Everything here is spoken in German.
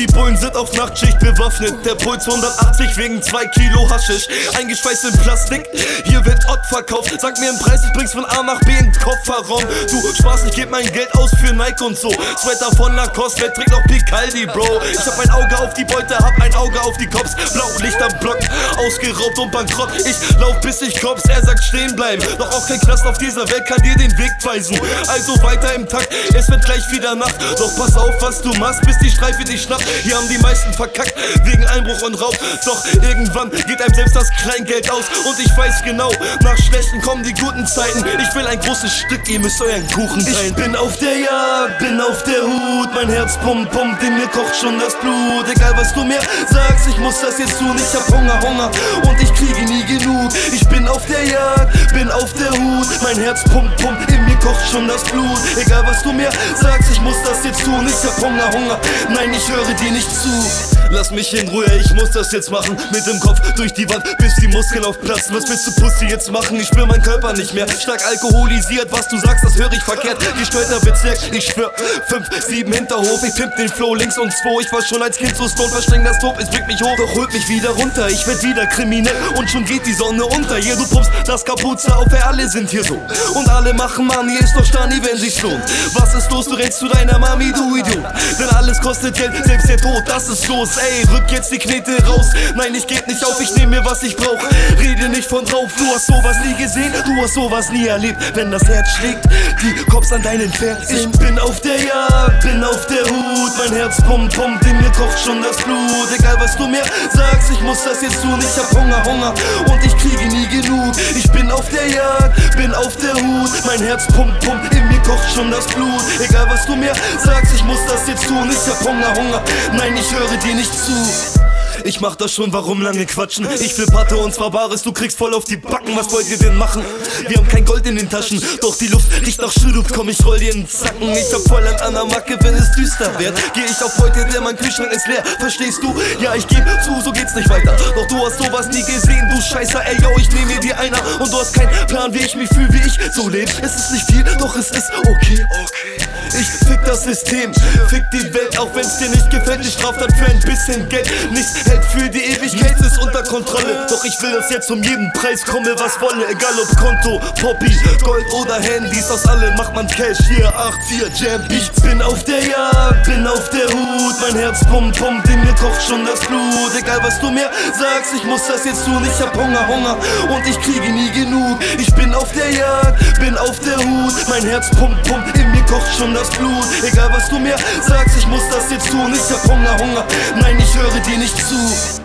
Die Bullen sind auf Nachtschicht bewaffnet. Der Puls 180 wegen 2 Kilo Haschisch. Eingeschweißt in Plastik, hier wird Ott verkauft. Sag mir einen Preis, ich bring's von A nach B in den Kofferraum. Du Spaß, ich geb mein Geld aus für Nike und so. Sweater von Lacoste, wer trägt noch Picaldi, Bro? Ich hab ein Auge auf die Beute, hab ein Auge auf die Cops. Blaulicht am Block, ausgeraubt und bankrott. Ich lauf bis ich kops, er sagt stehen bleiben. Doch auch kein Knast auf dieser Welt kann dir den Weg weisen. Also weiter im Takt, es wird gleich wieder Nacht. Doch pass auf, was du machst, bis die Streife dich schnappt. Hier haben die meisten verkackt, wegen Einbruch und Raub. Doch irgendwann geht einem selbst das Kleingeld aus. Und ich weiß genau, nach schlechten kommen die guten Zeiten. Ich will ein großes Stück, ihr müsst euren Kuchen teilen. Ich bin auf der Jagd, bin auf der Hut. Mein Herz pumpt, in mir kocht schon das Blut. Egal was du mir sagst, ich muss das jetzt tun. Ich hab Hunger und ich kriege nie genug. Ich bin auf der Jagd, bin auf der Hut. Mein Herz pumpt, in mir kocht schon das Blut. Egal was du mir sagst, ich muss das jetzt tun. Ich hab Hunger, nein, ich höre dir nicht zu. Lass mich in Ruhe, ich muss das jetzt machen. Mit dem Kopf durch die Wand, bis die Muskeln aufplatzen. Was willst du Pussy jetzt machen? Ich spür meinen Körper nicht mehr. Stark alkoholisiert, was du sagst, das höre ich verkehrt. Gestörter Bezirk, ich schwör, 5, 7 Hinterhof. Ich pimp den Flow links und 2. Ich war schon als Kind so stoned, verschläng das Top, es bringt mich hoch. Doch holt mich wieder runter, ich werd wieder kriminell. Und schon geht die Sonne unter. Yeah, du pumpst das Kapuze auf, alle sind hier so. Und alle machen Money, ist doch Stani, wenn sich's lohnt. Was ist los, du rennst zu deiner Mami, du Idiot. Denn alles kostet Geld, selbst der Tod, das ist los. Ey, rück jetzt die Knete raus. Nein, ich geb nicht auf, ich nehm mir was ich brauch. Rede nicht von drauf, du hast sowas nie gesehen, du hast sowas nie erlebt. Wenn das Herz schlägt, die Cops an deinen Fernsehen. Ich bin auf der Jagd, bin auf der Hut. Mein Herz pumpt, in mir kocht schon das Blut. Egal was du mir sagst, ich muss das jetzt tun. Ich hab Hunger und ich kriege nie genug. Ich bin auf der Jagd, bin auf der Hut. Mein Herz pumpt, in mir kocht schon das Blut. Egal was du mir sagst, ich muss das jetzt tun. Ich hab Hunger, nein, ich höre dir nicht zu. Ich mach das schon, warum lange quatschen? Ich will Patte und zwar Bares, du kriegst voll auf die Backen. Was wollt ihr denn machen? Wir haben kein Gold in den Taschen, doch die Luft riecht nach Schürup. Komm, ich roll dir in den Zacken. Ich hab Fräulein an der Macke, wenn es düster wird. Geh ich auf heute, der mein Kühlschrank ist leer. Verstehst du? Ja, ich geb zu, so geht's nicht weiter. Doch du hast sowas nie gesehen, du Scheißer. Ey, yo, ich nehm mir dir einer. Und du hast keinen Plan, wie ich mich fühl, wie ich so leb. Es ist nicht viel, doch es ist okay. Ich fick das System, fick die Welt, auch wenn's dir nicht gefällt. Die Straftat für ein bisschen Geld, nichts hält für die Ewigkeit, ist unter Kontrolle. Doch ich will, dass jetzt um jeden Preis komme, was wolle. Egal ob Konto, Poppy, Gold oder Handys, aus allem macht man Cash. Hier 8-4 Jam Beats. Bin auf der Jagd, bin auf der Hut. Mein Herz pumpt, in mir kocht schon das Blut. Egal was du mir sagst, ich muss das jetzt tun. Ich hab Hunger und ich kriege nie genug. Ich bin auf der Jagd, bin auf der Hut. Mein Herz pumpt, in mir kocht schon das Blut. Egal was du mir sagst, ich muss das jetzt tun. Ich hab Hunger, nein, ich höre dir nicht zu.